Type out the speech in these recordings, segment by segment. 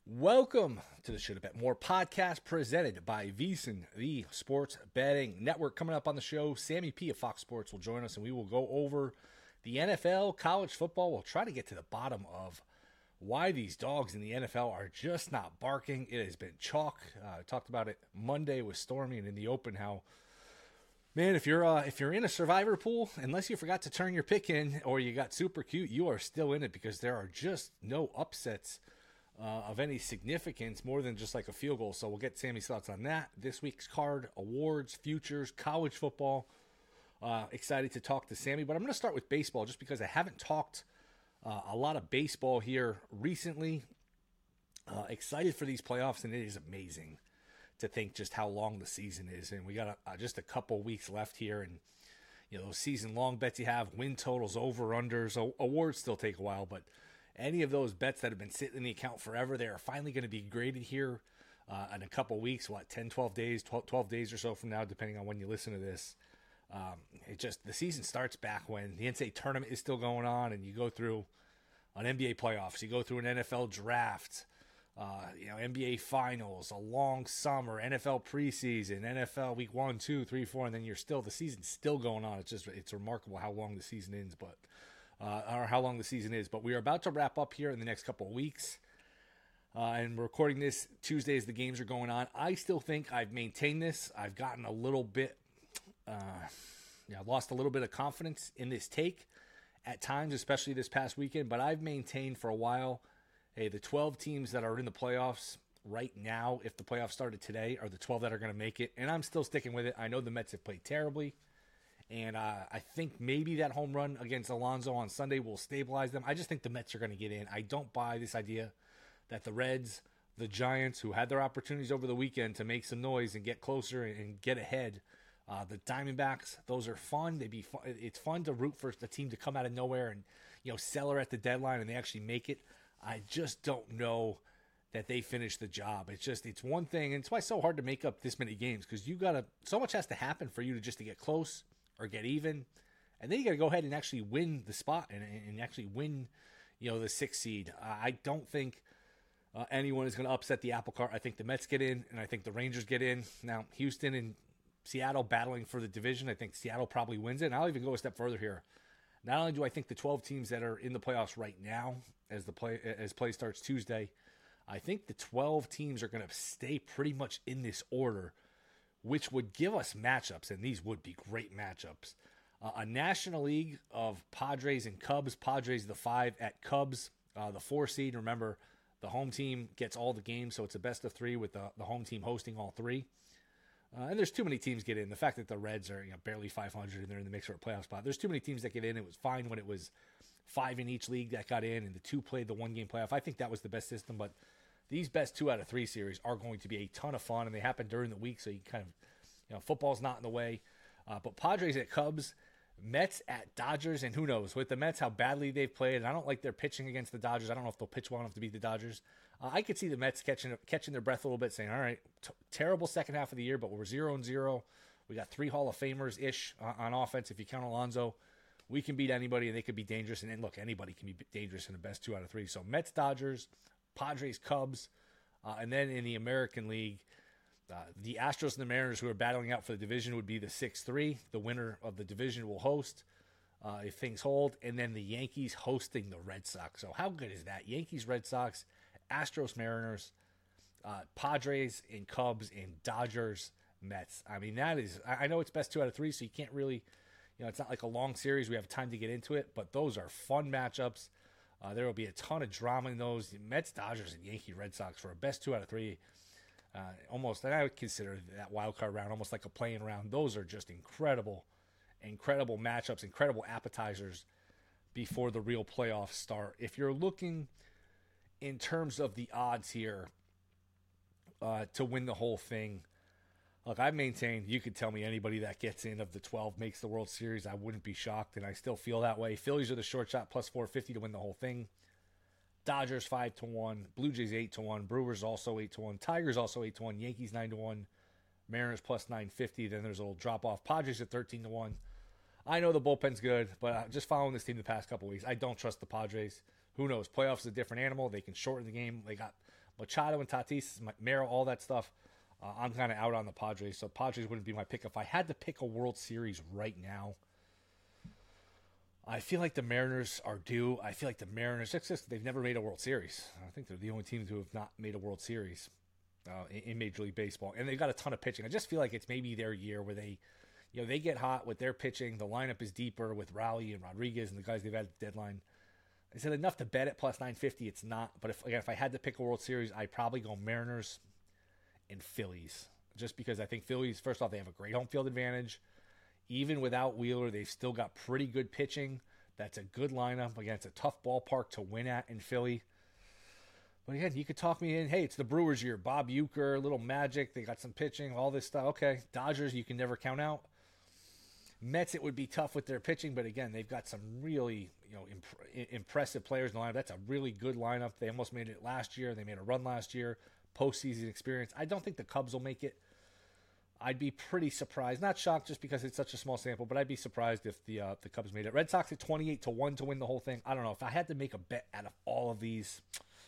Welcome to the Should Have Bet More podcast presented by VSiN, the Sports Betting Network. Coming up on the show, Sammy P of Fox Sports will join us and we will go over the NFL, college football. We'll try to get to the bottom of why these dogs in the NFL are just not barking. It has been chalk. I talked about it Monday with Stormy and in the open how, man, if you're in a survivor pool, unless you forgot to turn your pick in or you got super cute, you are still in it because there are just no upsets of any significance more than just like a field goal. So we'll get Sammy's thoughts on that. This week's card, awards, futures, college football. Excited to talk to Sammy, but I'm going to start with baseball just because I haven't talked a lot of baseball here recently. Excited for these playoffs, and it is amazing to think just how long the season is. And we got just a couple weeks left here, and you know those season-long bets you have, win totals, over-unders, awards still take a while, but any of those bets that have been sitting in the account forever, they are finally going to be graded here in a couple weeks, 10, 12 days, 12 days or so from now, depending on when you listen to this. The season starts back when the NCAA tournament is still going on and you go through an NBA playoffs, you go through an NFL draft, NBA finals, a long summer, NFL preseason, NFL week 1, 2, 3, 4, and then the season's still going on. It's remarkable how long the season ends, or how long the season is. But we are about to wrap up here in the next couple of weeks. And we're recording this Tuesday as the games are going on. I still think I've maintained this. I've gotten a little bit, lost a little bit of confidence in this take at times, especially this past weekend. But I've maintained for a while, hey, the 12 teams that are in the playoffs right now, if the playoffs started today, are the 12 that are going to make it. And I'm still sticking with it. I know the Mets have played terribly. And I think maybe that home run against Alonso on Sunday will stabilize them. I just think the Mets are going to get in. I don't buy this idea that the Reds, the Giants, who had their opportunities over the weekend to make some noise and get closer and get ahead, the Diamondbacks, those are fun. It's fun to root for the team to come out of nowhere and sell at the deadline and they actually make it. I just don't know that they finish the job. It's one thing, and it's why it's so hard to make up this many games because so much has to happen for you to get close or get even, and then you got to go ahead and actually win the spot and actually win, the 6th seed. I don't think anyone is going to upset the apple cart. I think the Mets get in, and I think the Rangers get in. Now, Houston and Seattle battling for the division. I think Seattle probably wins it, and I'll even go a step further here. Not only do I think the 12 teams that are in the playoffs right now, as play starts Tuesday, I think the 12 teams are going to stay pretty much in this order, which would give us matchups, and these would be great matchups. A National League of Padres and Cubs. Padres the 5 at Cubs, the 4 seed. Remember, the home team gets all the games, so it's a best of 3 with the home team hosting all 3. And there's too many teams get in. The fact that the Reds are barely 500 and they're in the mix for a playoff spot. There's too many teams that get in. It was fine when it was 5 in each league that got in, and the 2 played the 1-game playoff. I think that was the best system, but these best 2 out of 3 series are going to be a ton of fun, and they happen during the week, so you kind of, football's not in the way. But Padres at Cubs, Mets at Dodgers, and who knows, with the Mets, how badly they've played, and I don't like their pitching against the Dodgers. I don't know if they'll pitch well enough to beat the Dodgers. I could see the Mets catching their breath a little bit, saying, all right, terrible second half of the year, but we're 0-0. We got 3 Hall of Famers-ish on offense. If you count Alonso, we can beat anybody, and they could be dangerous. And look, anybody can be dangerous in the best 2 out of 3. So Mets, Dodgers, Padres, Cubs, and then in the American League, the Astros and the Mariners, who are battling out for the division, would be the 6-3. The winner of the division will host if things hold. And then the Yankees hosting the Red Sox. So how good is that? Yankees, Red Sox, Astros, Mariners, Padres and Cubs, and Dodgers, Mets. I mean, that is, I know it's best 2 out of 3, so you can't really, it's not like a long series. We have time to get into it, but those are fun matchups. There will be a ton of drama in those. Mets, Dodgers, and Yankee, Red Sox for a best 2 out of 3. Almost, and I would consider that wild card round almost like a playing round. Those are just incredible matchups, incredible appetizers before the real playoffs start. If you're looking in terms of the odds here to win the whole thing, look, I've maintained you could tell me anybody that gets in of the 12 makes the World Series. I wouldn't be shocked, and I still feel that way. Phillies are the short shot, plus 450 to win the whole thing. Dodgers 5-1, Blue Jays 8-1, Brewers also 8-1, Tigers also 8-1, Yankees 9-1, Mariners plus 950. Then there's a little drop off. Padres at 13-1. I know the bullpen's good, but just following this team the past couple weeks, I don't trust the Padres. Who knows? Playoffs is a different animal. They can shorten the game. They got Machado and Tatis, Merrill, all that stuff. I'm kind of out on the Padres, so Padres wouldn't be my pick. If I had to pick a World Series right now, I feel like the Mariners are due. I feel like the Mariners, it's just they've never made a World Series. I think they're the only team to have not made a World Series in Major League Baseball. And they've got a ton of pitching. I just feel like it's maybe their year where they get hot with their pitching. The lineup is deeper with Rowley and Rodriguez and the guys they've had at the deadline. Is it enough to bet at plus 950? It's not. But if I had to pick a World Series, I'd probably go Mariners and Phillies. Just because I think Phillies, first off, they have a great home field advantage. Even without Wheeler, they've still got pretty good pitching. That's a good lineup. Again, it's a tough ballpark to win at in Philly. But again, you could talk me in, hey, it's the Brewers' year. Bob Uecker, little magic. They got some pitching, all this stuff. Okay, Dodgers, you can never count out. Mets, it would be tough with their pitching, but again, they've got some really impressive players in the lineup. That's a really good lineup. They almost made it last year. They made a run last year. Postseason experience. I don't think the Cubs will make it. I'd be pretty surprised. Not shocked just because it's such a small sample, but I'd be surprised if the Cubs made it. Red Sox at 28-1 to win the whole thing. I don't know. If I had to make a bet out of all of these,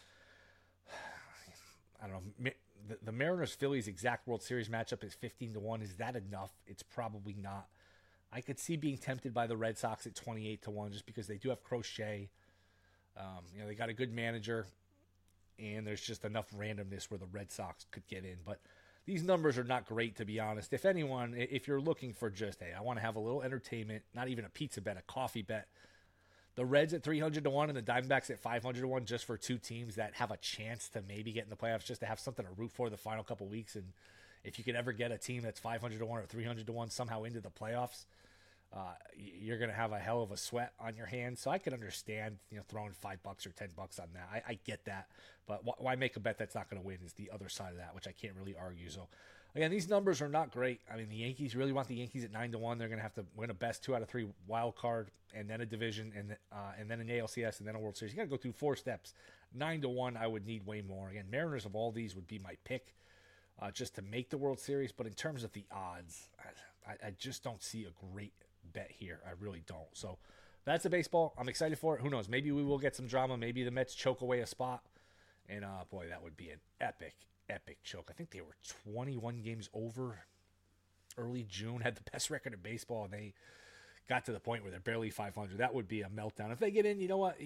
I don't know. The Mariners-Phillies exact World Series matchup is 15-1. Is that enough? It's probably not. I could see being tempted by the Red Sox at 28-1 just because they do have Crochet. They got a good manager, and there's just enough randomness where the Red Sox could get in. But these numbers are not great, to be honest. If anyone, if you're looking for just, hey, I want to have a little entertainment, not even a pizza bet, a coffee bet, the Reds at 300-1 and the Diamondbacks at 500-1 just for two teams that have a chance to maybe get in the playoffs, just to have something to root for the final couple weeks. And if you could ever get a team that's 500-1 or 300-1 somehow into the playoffs, you're going to have a hell of a sweat on your hands. So I could understand, throwing $5 or $10 on that. I get that, but why make a bet that's not going to win is the other side of that, which I can't really argue. So again, these numbers are not great. I mean, the Yankees really want the Yankees at 9-1. They're going to have to win a best 2 out of 3 wild card, and then a division, and then an ALCS, and then a World Series. You got to go through 4 steps. 9-1, I would need way more. Again, Mariners of all these would be my pick, just to make the World Series. But in terms of the odds, I just don't see a great bet here. I really don't. So that's the baseball. I'm excited for it. Who knows? Maybe we will get some drama. Maybe the Mets choke away a spot. And boy, that would be an epic choke. I think they were 21 games over early June, had the best record in baseball, and they got to the point where they're barely 500. That would be a meltdown. If they get in, you know what?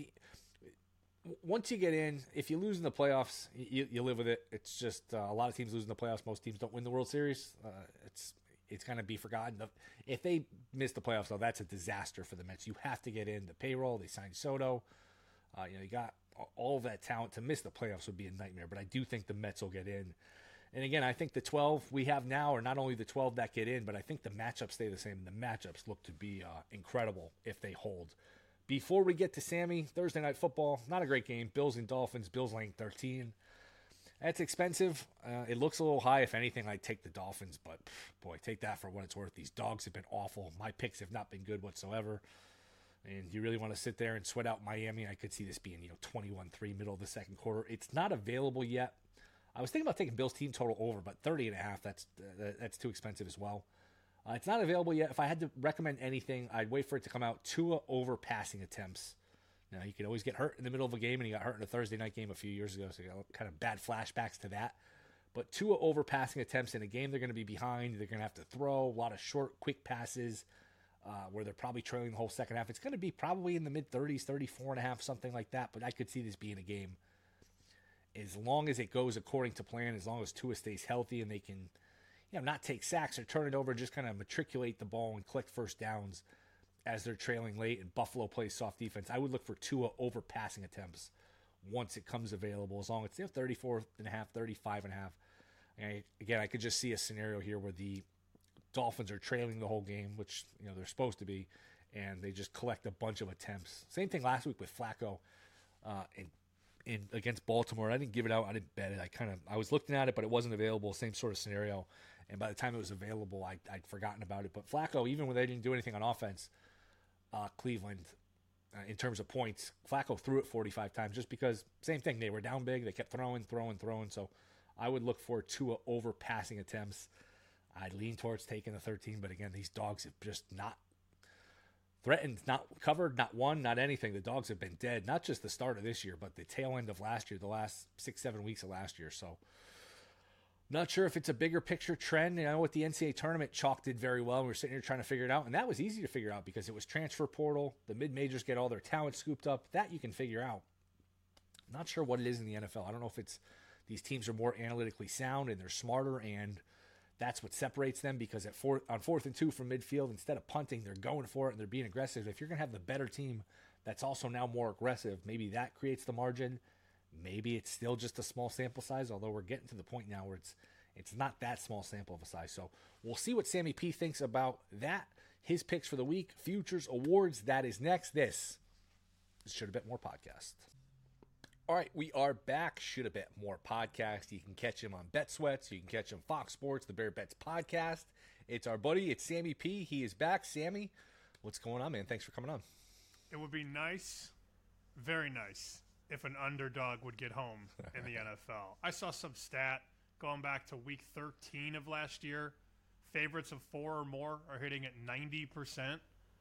Once you get in, if you lose in the playoffs, you live with it. It's just a lot of teams lose in the playoffs. Most teams don't win the World Series. It's going to be forgotten. If they miss the playoffs, though, that's a disaster for the Mets. You have to get in the payroll. They signed Soto. You got all of that talent. To miss the playoffs would be a nightmare, but I do think the Mets will get in. And again, I think the 12 we have now are not only the 12 that get in, but I think the matchups stay the same. The matchups look to be incredible if they hold. Before we get to Sammy, Thursday Night Football, not a great game. Bills and Dolphins. Bills laying 13. That's expensive. It looks a little high. If anything, I'd take the Dolphins, but boy, take that for what it's worth. These dogs have been awful. My picks have not been good whatsoever. And you really want to sit there and sweat out Miami? I could see this being, 21-3 middle of the second quarter. It's not available yet. I was thinking about taking Bills team total over, but 30.5, that's too expensive as well. It's not available yet. If I had to recommend anything, I'd wait for it to come out. Tua over passing attempts. Now, you can always get hurt in the middle of a game, and he got hurt in a Thursday night game a few years ago, so you got kind of bad flashbacks to that. But Tua over passing attempts in a game they're going to be behind. They're going to have to throw a lot of short, quick passes where they're probably trailing the whole second half. It's going to be probably in the mid-30s, 34.5, something like that. But I could see this being a game. As long as it goes according to plan, as long as Tua stays healthy and they can not take sacks or turn it over, just kind of matriculate the ball and collect first downs as they're trailing late and Buffalo plays soft defense, I would look for Tua over passing attempts once it comes available, as long as it's 34.5, 35.5. And again, I could just see a scenario here where the Dolphins are trailing the whole game, which they're supposed to be, and they just collect a bunch of attempts. Same thing last week with Flacco in against Baltimore. I didn't give it out. I didn't bet it. I was looking at it, but it wasn't available. Same sort of scenario. And by the time it was available, I'd forgotten about it. But Flacco, even when they didn't do anything on offense, Cleveland, in terms of points, Flacco threw it 45 times just because, same thing, they were down big. They kept throwing. So I would look for Tua over passing attempts. I'd lean towards taking the 13, but again, these dogs have just not threatened, not covered, not won, not anything. The Dogs have been dead, not just the start of this year, but the tail end of last year, the last 6-7 weeks of last year. So not sure if it's a bigger picture trend. You know, with the NCAA tournament, Chalk did very well. We were sitting here trying to figure it out, and that was easy to figure out because it was transfer portal. The mid-majors get all their talent scooped up. That you can figure out. Not sure what it is in the NFL. I don't know if it's these teams are more analytically sound and they're smarter, and that's what separates them, because on 4th and 2 from midfield, instead of punting, they're going for it and they're being aggressive. If you're going to have the better team that's also now more aggressive, maybe that creates the margin. Maybe it's still just a small sample size, although we're getting to the point now where it's not that small sample of a size. So we'll see what Sammy P thinks about that. His picks for the week, futures, awards, that is next. This is Should a Bet More podcast. All right, we are back. Should a Bet More podcast. You can catch him on Bet Sweats. You can catch him Fox Sports, the Bear Bets podcast. It's our buddy. It's Sammy P. He is back. Sammy, what's going on, man? Thanks for coming on. It would be nice, very nice, if an underdog would get home in the NFL. I saw some stat going back to week 13 of last year. Favorites of 4 or more are hitting at 90%.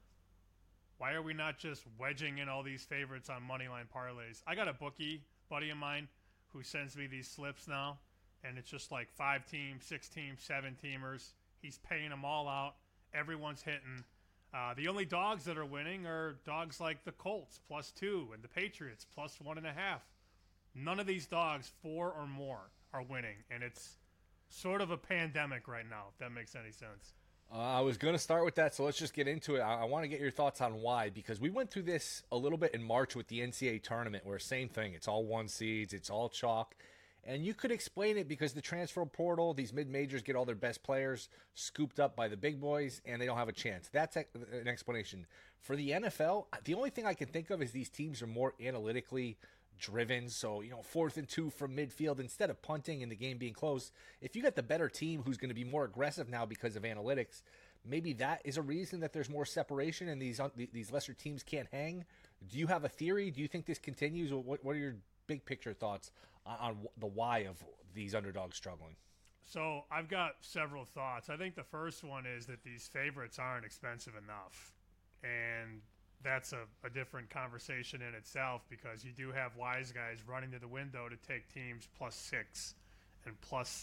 Why are we not just wedging in all these favorites on moneyline parlays? I got a bookie buddy of mine who sends me these slips now, and it's just like 5-team, 6-team, 7-teamers. He's paying them all out. Everyone's hitting. The only dogs that are winning are dogs like the Colts, +2, and the Patriots, +1.5. None of these dogs, 4 or more, are winning, and it's sort of a pandemic right now, if that makes any sense. I was going to start with that, so let's just get into it. I want to get your thoughts on why, because we went through this a little bit in March with the NCAA tournament, where same thing, it's all 1 seeds, it's all chalk, and you could explain it because the transfer portal, these mid-majors get all their best players scooped up by the big boys, and they don't have a chance. That's an explanation. For the NFL, the only thing I can think of is these teams are more analytically driven. So, 4th and 2 from midfield, instead of punting and the game being close, if you got the better team who's going to be more aggressive now because of analytics, maybe that is a reason that there's more separation and these lesser teams can't hang. Do you have a theory? Do you think this continues? What are your big picture thoughts on the why of these underdogs struggling? So I've got several thoughts. I think the first one is that these favorites aren't expensive enough. And that's a different conversation in itself, because you do have wise guys running to the window to take teams +6 and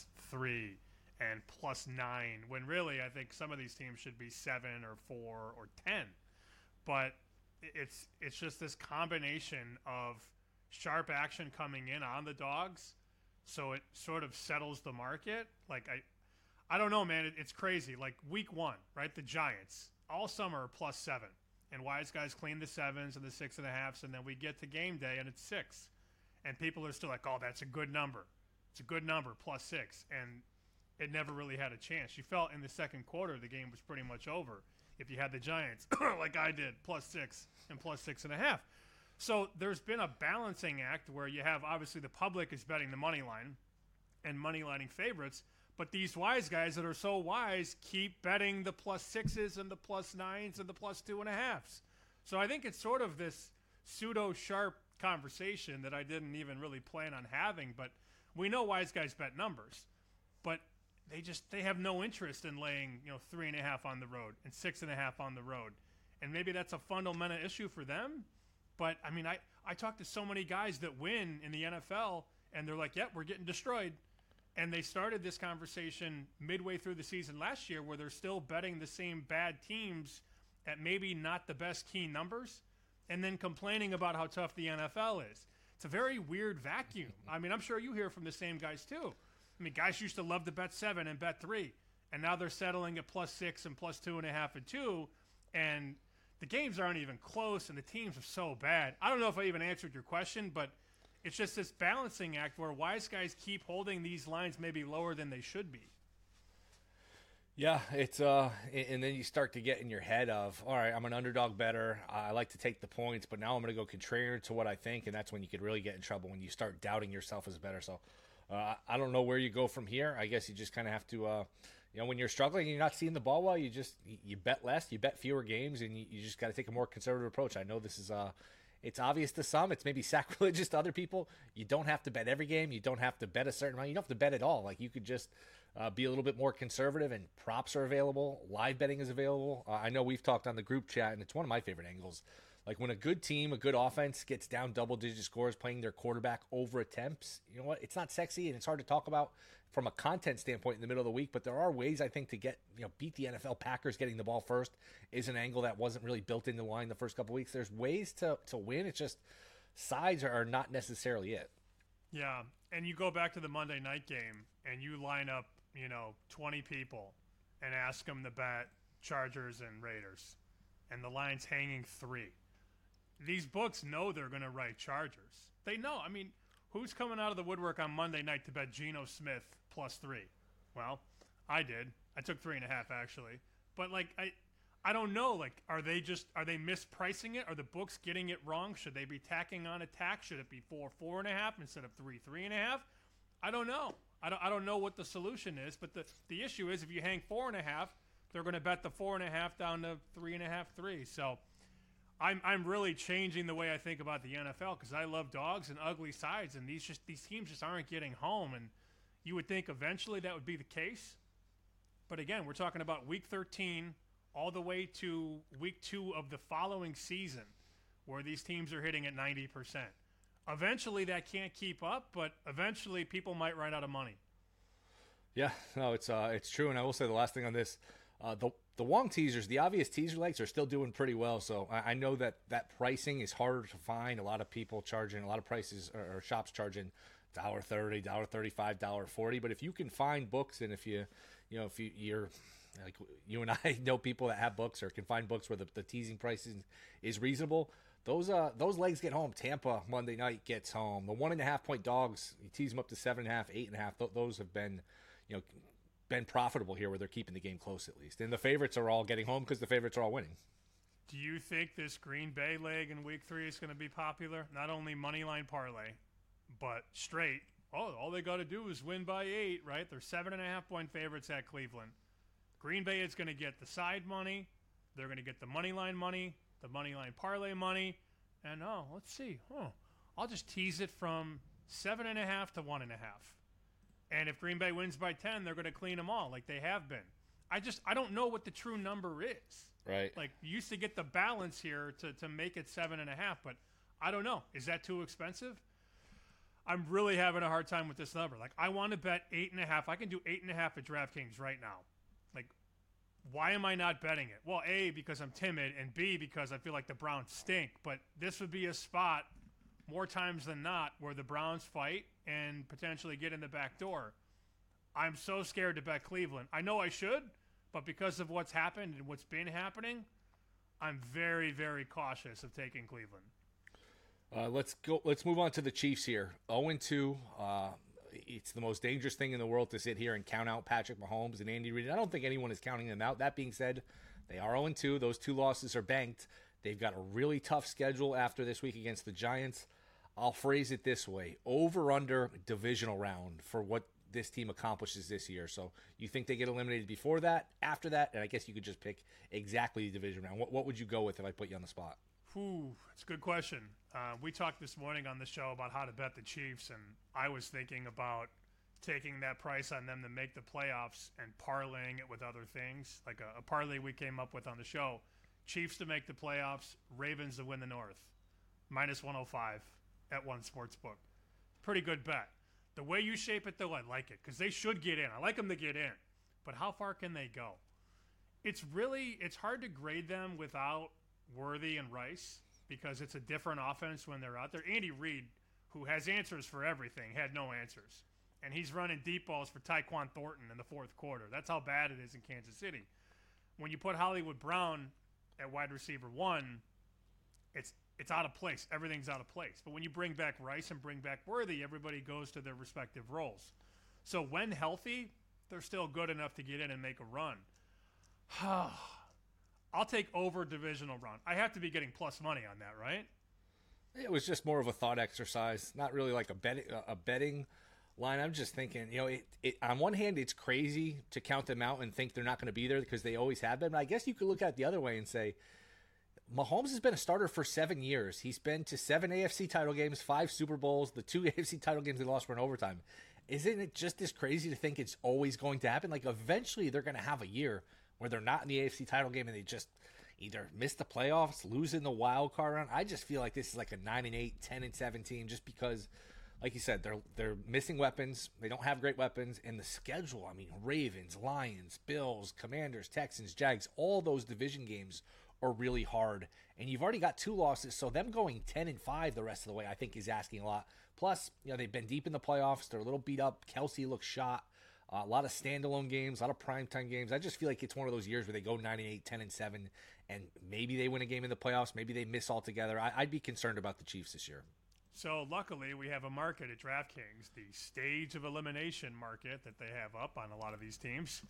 +3 and +9, when really I think some of these teams should be 7 or 4 or 10. But it's just this combination of sharp action coming in on the dogs, so it sort of settles the market. Like I don't know, man. It's crazy. Like week 1, right? The Giants all summer are +7. And wise guys clean the 7s and the 6.5s, and then we get to game day and it's 6. And people are still like, oh, that's a good number. It's a good number, +6. And it never really had a chance. You felt in the second quarter the game was pretty much over if you had the Giants, like I did, +6 and +6.5. So there's been a balancing act where you have, obviously, the public is betting the money line and money lining favorites. But these wise guys that are so wise keep betting the +6s and the +9s and the +2.5s. So I think it's sort of this pseudo-sharp conversation that I didn't even really plan on having. But we know wise guys bet numbers, but they have no interest in laying 3.5 on the road and 6.5 on the road. And maybe that's a fundamental issue for them. But I mean, I talk to so many guys that win in the NFL, and they're like, "Yep, we're getting destroyed." And they started this conversation midway through the season last year, where they're still betting the same bad teams at maybe not the best key numbers, and then complaining about how tough the NFL is. It's a very weird vacuum. I mean, I'm sure you hear from the same guys too. I mean, guys used to love to bet 7 and bet 3, and now they're settling at +6 and +2.5 and 2, and the games aren't even close, and the teams are so bad. I don't know if I even answered your question, but it's just this balancing act where wise guys keep holding these lines maybe lower than they should be. Yeah, it's and then you start to get in your head of, all right, I'm an underdog bettor. I like to take the points, but now I'm going to go contrarian to what I think, and that's when you could really get in trouble, when you start doubting yourself as a bettor. So I don't know where you go from here. I guess you just kind of have to, when you're struggling and you're not seeing the ball well, you bet less, you bet fewer games, and you just got to take a more conservative approach. I know this is it's obvious to some. It's maybe sacrilegious to other people. You don't have to bet every game. You don't have to bet a certain amount. You don't have to bet at all. Like, you could just be a little bit more conservative, and props are available. Live betting is available. I know we've talked on the group chat, and it's one of my favorite angles. Like when a good team, a good offense gets down double-digit scores playing their quarterback over attempts, you know what? It's not sexy, and it's hard to talk about from a content standpoint in the middle of the week, but there are ways, I think, to get, beat the NFL. Packers getting the ball first is an angle that wasn't really built into the line the first couple of weeks. There's ways to win. It's just sides are not necessarily it. Yeah, and you go back to the Monday night game, and you line up, 20 people and ask them to bet Chargers and Raiders, and the line's hanging 3. These books know they're going to write Chargers. They know. I mean, who's coming out of the woodwork on Monday night to bet Geno Smith +3? Well, I did. I took 3.5 actually. But I don't know. Like, are they mispricing it? Are the books getting it wrong? Should they be tacking on a tack? Should it be 4.5 instead of 3.5? I don't know. I don't know what the solution is. But the issue is if you hang 4.5, they're going to bet the 4.5 down to 3.5, 3. So I'm really changing the way I think about the NFL because I love dogs and ugly sides, and these teams just aren't getting home. And you would think eventually that would be the case. But again, we're talking about Week 13 all the way to Week 2 of the following season where these teams are hitting at 90%. Eventually that can't keep up, but eventually people might run out of money. Yeah, no, it's true. And I will say the last thing on this, the Wong teasers, the obvious teaser legs are still doing pretty well. So I know that pricing is harder to find. A lot of people charging, a lot of prices or shops charging $1.30, $1.35, $1.40. But if you can find books, and if you're like you and I know people that have books or can find books where the teasing pricing is reasonable, those legs get home. Tampa Monday night gets home. The 1.5 point dogs, you tease them up to 7.5, 8.5. Those have been, been profitable here where they're keeping the game close at least. And the favorites are all getting home because the favorites are all winning. Do you think this Green Bay leg in Week 3 is going to be popular? Not only money line parlay, but straight. Oh, all they got to do is win by 8, right? They're 7.5 point favorites at Cleveland. Green Bay is going to get the side money. They're going to get the money line parlay money. And, let's see. I'll just tease it from 7.5 to 1.5. And if Green Bay wins by 10, they're going to clean them all like they have been. I don't know what the true number is. Right. Like, you used to get the balance here to make it 7.5, but I don't know. Is that too expensive? I'm really having a hard time with this number. Like, I want to bet 8.5. I can do 8.5 at DraftKings right now. Like, why am I not betting it? Well, A, because I'm timid, and B, because I feel like the Browns stink. But this would be a spot more times than not where the Browns fight and potentially get in the back door. I'm so scared to bet Cleveland. I know I should, but because of what's happened and what's been happening, I'm very, very cautious of taking Cleveland. Let's move on to the Chiefs here. 0-2. It's the most dangerous thing in the world to sit here and count out Patrick Mahomes and Andy Reid. I don't think anyone is counting them out. That being said, they are 0-2. Those 2 losses are banked. They've got a really tough schedule after this week against the Giants. I'll phrase it this way. Over/under divisional round for what this team accomplishes this year. So you think they get eliminated before that, after that? And I guess you could just pick exactly the division round. What would you go with if I put you on the spot? That's a good question. We talked this morning on the show about how to bet the Chiefs, and I was thinking about taking that price on them to make the playoffs and parlaying it with other things, like a parlay we came up with on the show. Chiefs to make the playoffs, Ravens to win the North, -105 at one sportsbook. Pretty good bet. The way you shape it, though, I like it because they should get in. I like them to get in, but how far can they go? It's hard to grade them without Worthy and Rice because it's a different offense when they're out there. Andy Reid, who has answers for everything, had no answers. And he's running deep balls for Tyquan Thornton in the fourth quarter. That's how bad it is in Kansas City. When you put Hollywood Brown at wide receiver 1, it's out of place. Everything's out of place. But when you bring back Rice and bring back Worthy, everybody goes to their respective roles. So when healthy, they're still good enough to get in and make a run. I'll take over divisional round. I have to be getting plus money on that, right? It was just more of a thought exercise, not really like a betting line. I'm just thinking, on one hand, it's crazy to count them out and think they're not going to be there because they always have been. But I guess you could look at it the other way and say, Mahomes has been a starter for 7 years. He's been to 7 AFC title games, 5 Super Bowls, the 2 AFC title games they lost for an overtime. isn't it just as crazy to think it's always going to happen? Like, eventually they're going to have a year where they're not in the AFC title game and they just either miss the playoffs, lose in the wild card round. I just feel like this is like a 9-8, 10-7 team, just because, like you said, they're missing weapons. They don't have great weapons, and the schedule. I mean, Ravens, Lions, Bills, Commanders, Texans, Jags. All those division games are really hard, and you've already got 2 losses. So them going 10-5 the rest of the way, I think, is asking a lot. Plus, they've been deep in the playoffs. They're a little beat up. Kelsey looks shot. A lot of standalone games, a lot of primetime games. I just feel like it's one of those years where they go 9-8, 10-7, and maybe they win a game in the playoffs. Maybe they miss altogether. I'd be concerned about the Chiefs this year. So luckily we have a market at DraftKings, the stage of elimination market that they have up on a lot of these teams.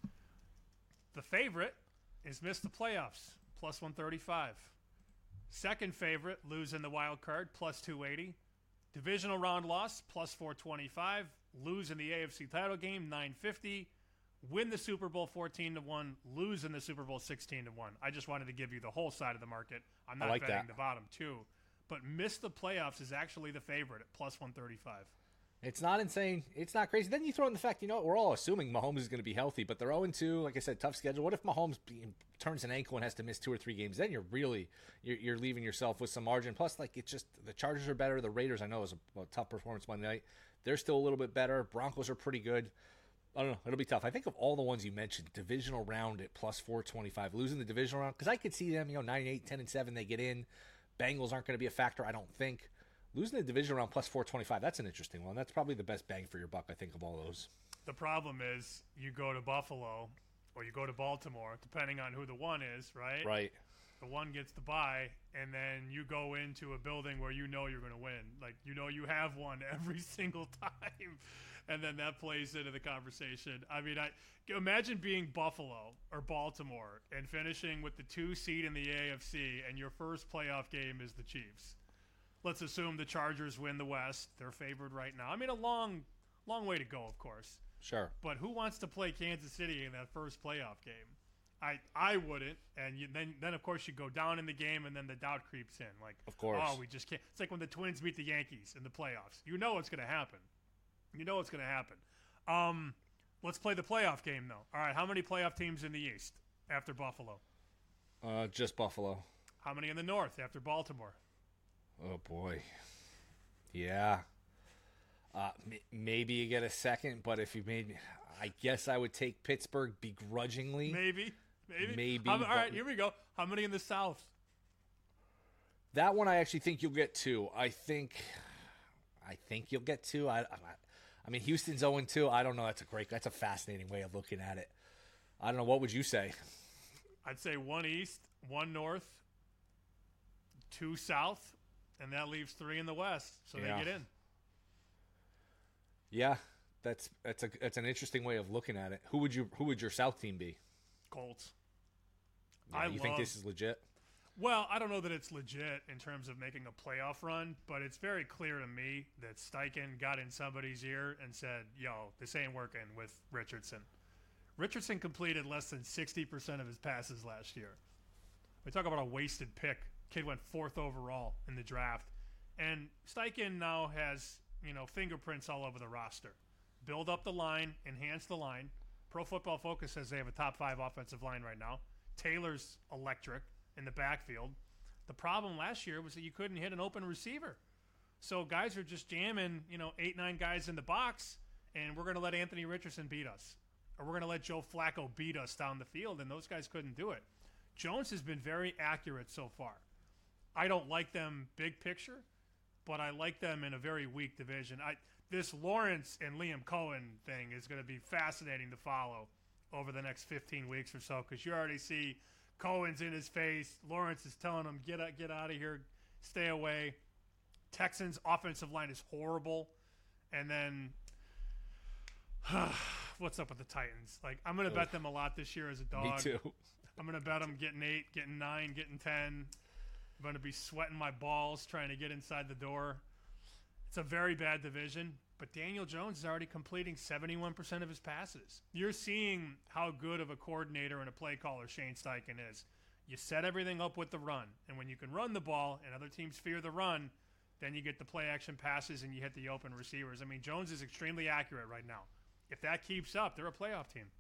The favorite is miss the playoffs, plus 135. Second favorite, lose in the wild card, plus 280. Divisional round loss, plus 425. Lose in the AFC title game, 950. Win the Super Bowl 14-1. Lose in the Super Bowl 16-1. I just wanted to give you the whole side of the market. I'm not betting the bottom 2. But miss the playoffs is actually the favorite at plus 135. It's not insane. It's not crazy. Then you throw in the fact, we're all assuming Mahomes is going to be healthy, but they're 0-2. Like I said, tough schedule. What if Mahomes turns an ankle and has to miss 2 or 3 games? Then you're leaving yourself with some margin. Plus, like, it's just the Chargers are better. The Raiders, I know, is a tough performance Monday night. They're still a little bit better. Broncos are pretty good. I don't know. It'll be tough. I think of all the ones you mentioned, divisional round at plus 425, losing the divisional round, because I could see them, 9-8, 10-7, they get in. Bengals aren't going to be a factor, I don't think. Losing the division round plus 425, that's an interesting one. That's probably the best bang for your buck, I think, of all those. The problem is you go to Buffalo or you go to Baltimore, depending on who the one is, right? Right. The one gets the bye, and then you go into a building where you're going to win. Like, you have one every single time, and then that plays into the conversation. I mean, imagine being Buffalo or Baltimore and finishing with the 2 seed in the AFC, and your first playoff game is the Chiefs. Let's assume the Chargers win the West. They're favored right now. I mean, a long way to go, of course. Sure. But who wants to play Kansas City in that first playoff game? I wouldn't, and then of course you go down in the game, and then the doubt creeps in. Like, of course, we just can't. It's like when the Twins beat the Yankees in the playoffs. You know what's going to happen. Let's play the playoff game though. All right, how many playoff teams in the East after Buffalo? Just Buffalo. How many in the North after Baltimore? Oh boy, yeah. Maybe you get a second, but if you made, I guess I would take Pittsburgh begrudgingly. Maybe. All right, here we go. How many in the South? That one I actually think you'll get 2. I think you'll get 2. I mean, Houston's 0-2. I don't know. That's a fascinating way of looking at it. I don't know. What would you say? I'd say 1 East, 1 North, 2 South, and that leaves 3 in the West. So they get in. Yeah, that's an interesting way of looking at it. Who would your South team be? Colts. Yeah, you think this is legit? Well, I don't know that it's legit in terms of making a playoff run, but it's very clear to me that Steichen got in somebody's ear and said, yo, this ain't working with Richardson. Richardson completed less than 60% of his passes last year. We talk about a wasted pick. Kid went 4th overall in the draft. And Steichen now has, fingerprints all over the roster. Build up the line, enhance the line. Pro Football Focus says they have a top 5 offensive line right now. Taylor's electric in the backfield. The problem last year was that you couldn't hit an open receiver. So guys are just jamming, 8-9 guys in the box, and we're going to let Anthony Richardson beat us. Or we're going to let Joe Flacco beat us down the field, and those guys couldn't do it. Jones has been very accurate so far. I don't like them big picture, but I like them in a very weak division. This Lawrence and Liam Cohen thing is going to be fascinating to follow over the next 15 weeks or so, because you already see Cohen's in his face. Lawrence is telling him, get out of here, stay away. Texans' offensive line is horrible. And then, what's up with the Titans? Like, I'm going to bet them a lot this year as a dog. Me too. I'm going to bet them getting 8, getting 9, getting 10. I'm going to be sweating my balls trying to get inside the door. It's a very bad division, but Daniel Jones is already completing 71% of his passes. You're seeing how good of a coordinator and a play caller Shane Steichen is. You set everything up with the run, and when you can run the ball and other teams fear the run, then you get the play action passes and you hit the open receivers. I mean, Jones is extremely accurate right now. If that keeps up, they're a playoff team.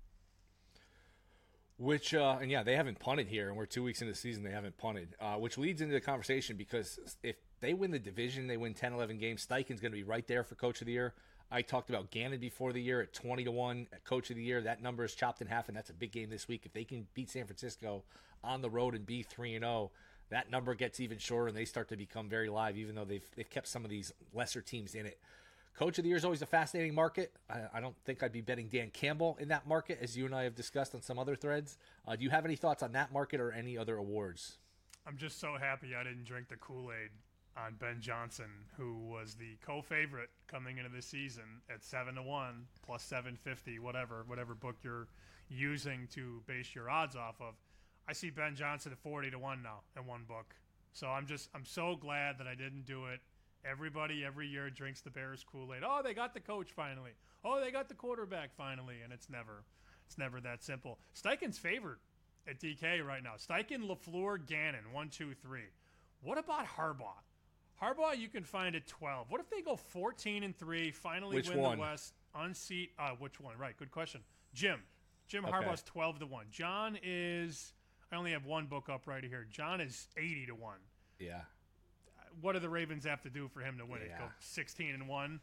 Which, and yeah, they haven't punted here, and we're 2 weeks into the season, they haven't punted, which leads into the conversation because if they win the division, they win 10, 11 games, Steichen's going to be right there for Coach of the Year. I talked about Gannon before the year at 20-1 at Coach of the Year. That number is chopped in half, and that's a big game this week. If they can beat San Francisco on the road and be 3-0, that number gets even shorter, and they start to become very live, even though they've kept some of these lesser teams in it. Coach of the Year is always a fascinating market. I don't think I'd be betting Dan Campbell in that market, as you and I have discussed on some other threads. Do you have any thoughts on that market or any other awards? I'm just so happy I didn't drink the Kool-Aid on Ben Johnson, who was the co-favorite coming into the season at 7-1 plus 750, whatever book you're using to base your odds off of. I see Ben Johnson at 40-1 now in one book. So I'm so glad that I didn't do it. Everybody every year drinks the Bears Kool-Aid. Oh, they got the coach finally. Oh, they got the quarterback finally, and it's never that simple. Steichen's favored at DK right now. Steichen, LaFleur, Gannon, 1, 2, 3. What about Harbaugh? Harbaugh you can find at 12. What if they go 14-3, finally win the West, unseat? Which one? Right, good question. Jim okay. Harbaugh's 12-1. John is. I only have one book up right here. John is 80-1. Yeah. What do the Ravens have to do for him to win it? Go 16-1.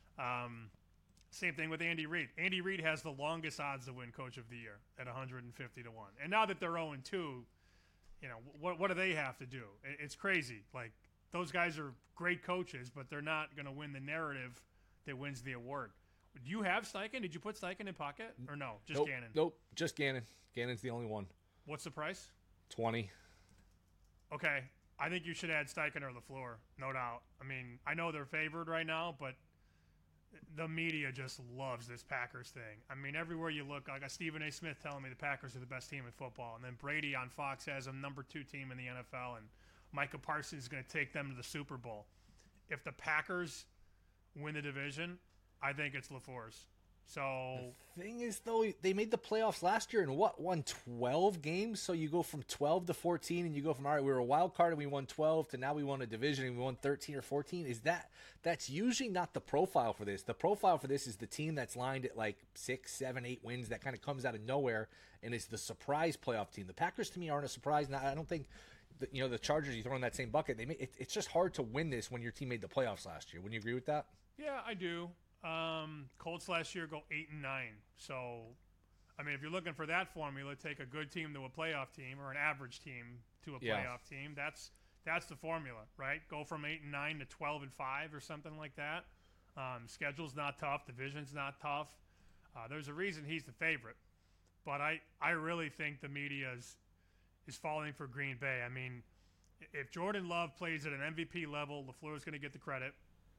Same thing with Andy Reid. Andy Reid has the longest odds to win Coach of the Year at 150-1. And now that they're 0-2, what do they have to do? It's crazy. Like, those guys are great coaches, but they're not going to win the narrative that wins the award. Do you have Steichen? Did you put Steichen in pocket or no? Just Gannon. Nope, just Gannon. Gannon's the only one. What's the price? 20. Okay. I think you should add Steichen or LaFleur, no doubt. I mean, I know they're favored right now, but the media just loves this Packers thing. I mean, everywhere you look, I got Stephen A. Smith telling me the Packers are the best team in football, and then Brady on Fox has them number 2 team in the NFL, and Micah Parsons is going to take them to the Super Bowl. If the Packers win the division, I think it's LaFleur's. So the thing is, though, they made the playoffs last year and won 12 games. So you go from 12 to 14, and you go from, all right, we were a wild card and we won 12 to now we won a division and we won 13 or 14. That's usually not the profile for this. The profile for this is the team that's lined at like 6, 7, 8 wins that kind of comes out of nowhere and is the surprise playoff team. The Packers to me aren't a surprise. Now, I don't think the Chargers you throw in that same bucket. It's just hard to win this when your team made the playoffs last year. Wouldn't you agree with that? Yeah, I do. Colts last year go 8-9. So, I mean, if you're looking for that formula, take a good team to a playoff team or an average team to a playoff team. That's the formula, right? Go from 8-9 to 12-5 or something like that. Schedule's not tough. Division's not tough. There's a reason he's the favorite. But I really think the media is falling for Green Bay. I mean, if Jordan Love plays at an MVP level, LaFleur's going to get the credit.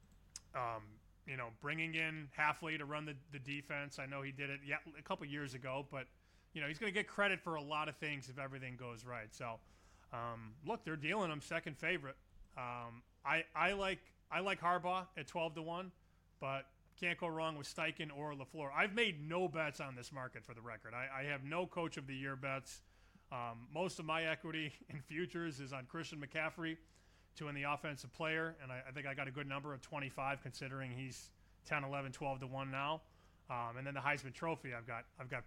Bringing in Halfley to run the defense. I know he did it a couple years ago, but, he's going to get credit for a lot of things if everything goes right. So, look, they're dealing him second favorite. I like Harbaugh at 12-1, but can't go wrong with Steichen or LaFleur. I've made no bets on this market for the record. I have no Coach of the Year bets. Most of my equity in futures is on Christian McCaffrey to win the offensive player, and I think I got a good number of 25 considering he's 10, 11, 12-1 now. And then the Heisman Trophy, I've got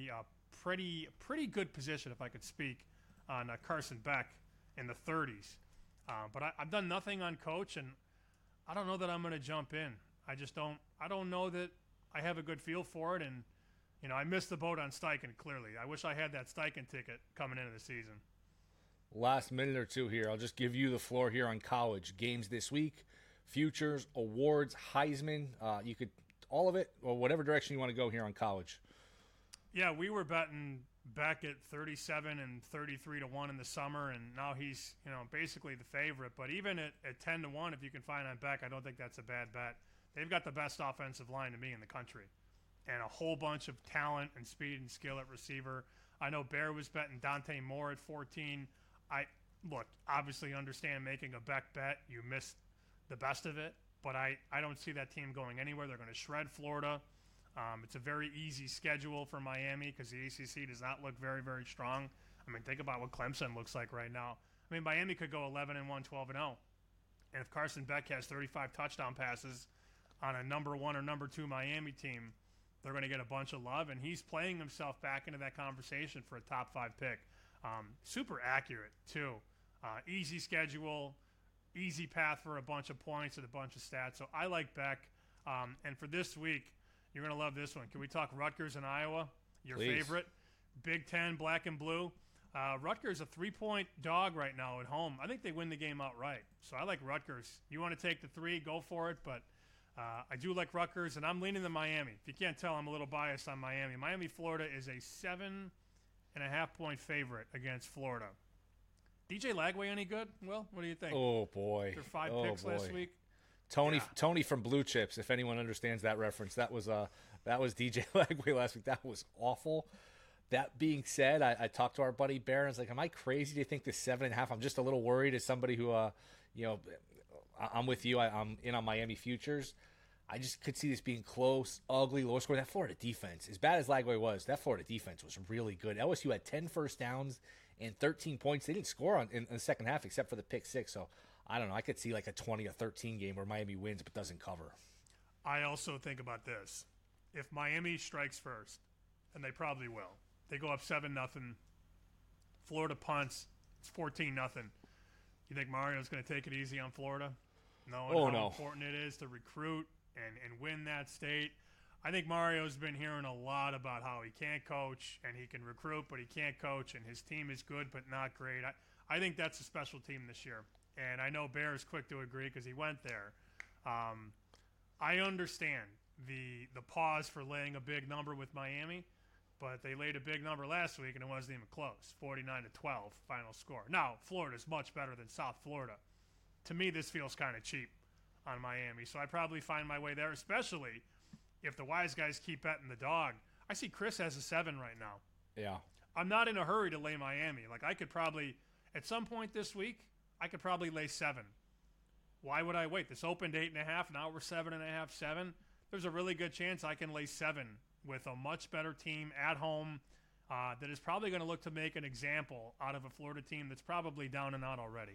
pretty good position, if I could speak, on Carson Beck in the 30s. But I've done nothing on Coach, and I don't know that I'm going to jump in. I don't know that I have a good feel for it, and I missed the boat on Steichen, clearly. I wish I had that Steichen ticket coming into the season. Last minute or two here. I'll just give you the floor here on college games this week, futures, awards, Heisman. You could all of it, or whatever direction you want to go here on college. Yeah, we were betting Beck at 37 and 33-1 in the summer, and now he's basically the favorite. But even at 10-1, if you can find on Beck, I don't think that's a bad bet. They've got the best offensive line to me in the country, and a whole bunch of talent and speed and skill at receiver. I know Bear was betting Dante Moore at 14. Look, obviously understand making a Beck bet. You missed the best of it, but I don't see that team going anywhere. They're going to shred Florida. It's a very easy schedule for Miami because the ACC does not look very, very strong. I mean, think about what Clemson looks like right now. I mean, Miami could go 11-1, 12-0. And if Carson Beck has 35 touchdown passes on a number 1 or number 2 Miami team, they're going to get a bunch of love. And he's playing himself back into that conversation for a top 5 pick. Super accurate, too. Easy schedule, easy path for a bunch of points and a bunch of stats. So I like Beck. And for this week, you're going to love this one. Can we talk Rutgers and Iowa? Your Please. favorite. Big Ten, black and blue. Rutgers a 3-point dog right now at home. I think they win the game outright. So I like Rutgers. You want to take the 3, go for it. But I do like Rutgers, and I'm leaning to Miami. If you can't tell, I'm a little biased on Miami. Miami, Florida is a 7.5-point favorite against Florida. DJ Lagway any good? Will, what do you think? Oh, boy. After 5 picks last week. Tony from Blue Chips, if anyone understands that reference. That was DJ Lagway last week. That was awful. That being said, I talked to our buddy Bear, and I was like, am I crazy to think this 7.5? I'm just a little worried as somebody who, I'm with you. I'm in on Miami futures. I just could see this being close, ugly, low score. That Florida defense, as bad as Lagway was, that Florida defense was really good. LSU had 10 first downs and 13 points. They didn't score in the second half except for the pick 6. So I don't know. I could see like a 20-13 game where Miami wins but doesn't cover. I also think about this. If Miami strikes first, and they probably will, they go up 7-0. Florida punts. It's 14-0. You think Mario's going to take it easy on Florida? Knowing how important it is to recruit and win that state. I think Mario's been hearing a lot about how he can't coach and he can recruit, but he can't coach, and his team is good but not great. I think that's a special team this year. And I know Bear is quick to agree because he went there. I understand the pause for laying a big number with Miami, but they laid a big number last week, and it wasn't even close. 49-12 final score. Now, Florida's much better than South Florida. To me, this feels kind of cheap on Miami, so I probably find my way there, especially if the wise guys keep betting the dog. I see Chris has a 7 right now. Yeah. I'm not in a hurry to lay Miami. Like, I could probably, at some point this week, I could probably lay 7. Why would I wait? This opened 8.5. Now we're 7.5, 7. There's a really good chance I can lay 7 with a much better team at home that is probably going to look to make an example out of a Florida team that's probably down and out already.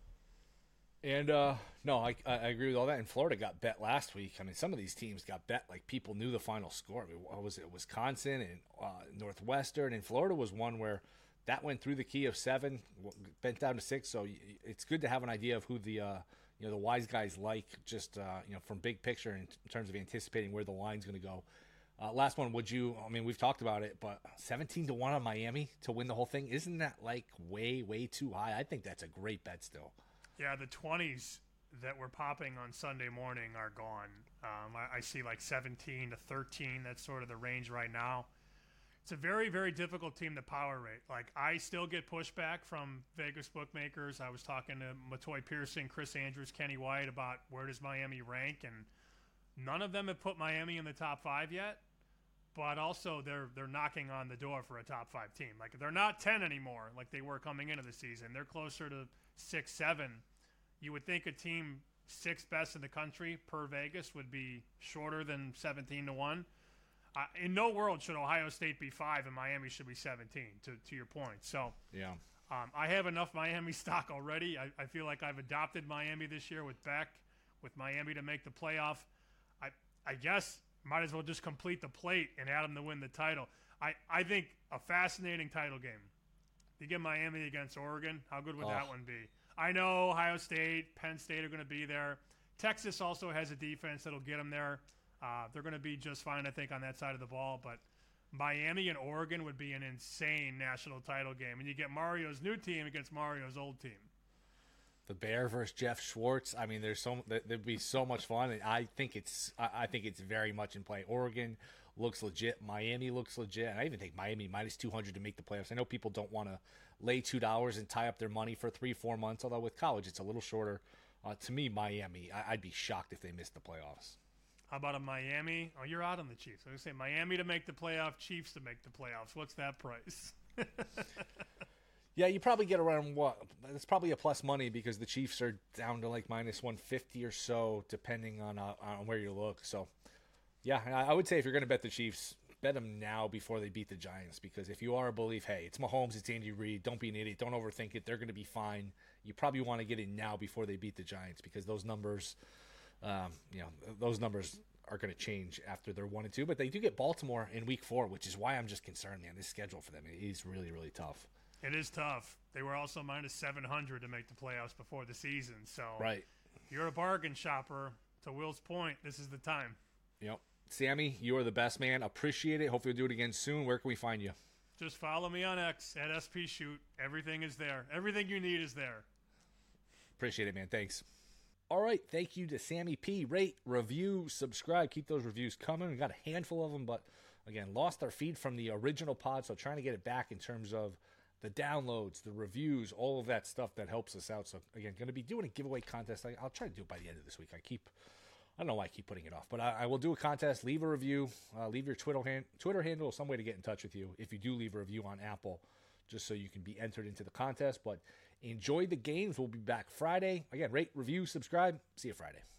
And, no, I agree with all that. And Florida got bet last week. I mean, some of these teams got bet like people knew the final score. I mean, what was it? Wisconsin and Northwestern. And Florida was one where that went through the key of 7, bent down to 6. So it's good to have an idea of who the wise guys like, just from big picture in terms of anticipating where the line's going to go. Last one, we've talked about it, but 17-1 on Miami to win the whole thing, isn't that like way, way too high? I think that's a great bet still. Yeah, the 20s that were popping on Sunday morning are gone. I see like 17 to 13. That's sort of the range right now. It's a very, very difficult team to power rate. Like, I still get pushback from Vegas bookmakers. I was talking to Matoy Pearson, Chris Andrews, Kenny White about where does Miami rank, and none of them have put Miami in the top 5 yet. But also they're knocking on the door for a top 5 team. Like, they're not 10 anymore like they were coming into the season. They're closer to 6, 7. You would think a team 6th best in the country per Vegas would be shorter than 17-1. In no world should Ohio State be 5 and Miami should be 17, to your point. So yeah, I have enough Miami stock already. I feel like I've adopted Miami this year with Beck, with Miami to make the playoff. I guess might as well just complete the plate and add them to win the title. I think a fascinating title game. You get Miami against Oregon, how good would that one be? I know Ohio State, Penn State are going to be there. Texas also has a defense that'll get them there. They're going to be just fine, I think, on that side of the ball. But Miami and Oregon would be an insane national title game. And you get Mario's new team against Mario's old team. The Bear versus Jeff Schwartz. I mean, there'd be so much fun. And I think it's very much in play. Oregon looks legit. Miami looks legit. And I even think Miami minus 200 to make the playoffs. I know people don't want to lay $2 and tie up their money for 3-4 months, although with college it's a little shorter. To me, Miami, I'd be shocked if they missed the playoffs. How about a Miami? Oh, you're out on the Chiefs. I was going to say Miami to make the playoff, Chiefs to make the playoffs. What's that price? Yeah, you probably get around what? It's probably a plus money because the Chiefs are down to like minus 150 or so, depending on where you look. So, yeah, I would say if you're going to bet the Chiefs, bet them now before they beat the Giants, because if you are a believer, hey, it's Mahomes, it's Andy Reid, don't be an idiot, don't overthink it, they're going to be fine. You probably want to get in now before they beat the Giants, because those numbers, those numbers are going to change after they're 1-2. But they do get Baltimore in Week 4, which is why I'm just concerned, man. This schedule for them is really, really tough. It is tough. They were also minus 700 to make the playoffs before the season. So right. If you're a bargain shopper, to Will's point, this is the time. Yep. Sammy, you are the best, man. Appreciate it. Hopefully we'll do it again soon. Where can we find you? Just follow me on X at SPShoot. Everything is there. Everything you need is there. Appreciate it, man. Thanks. All right. Thank you to Sammy P. Rate, review, subscribe. Keep those reviews coming. We got a handful of them, but again, lost our feed from the original pod, so trying to get it back in terms of the downloads, the reviews, all of that stuff that helps us out. So again, going to be doing a giveaway contest. I'll try to do it by the end of this week. I don't know why I keep putting it off, but I will do a contest. Leave a review. Leave your Twitter handle, some way to get in touch with you if you do leave a review on Apple, just so you can be entered into the contest. But enjoy the games. We'll be back Friday. Again, rate, review, subscribe. See you Friday.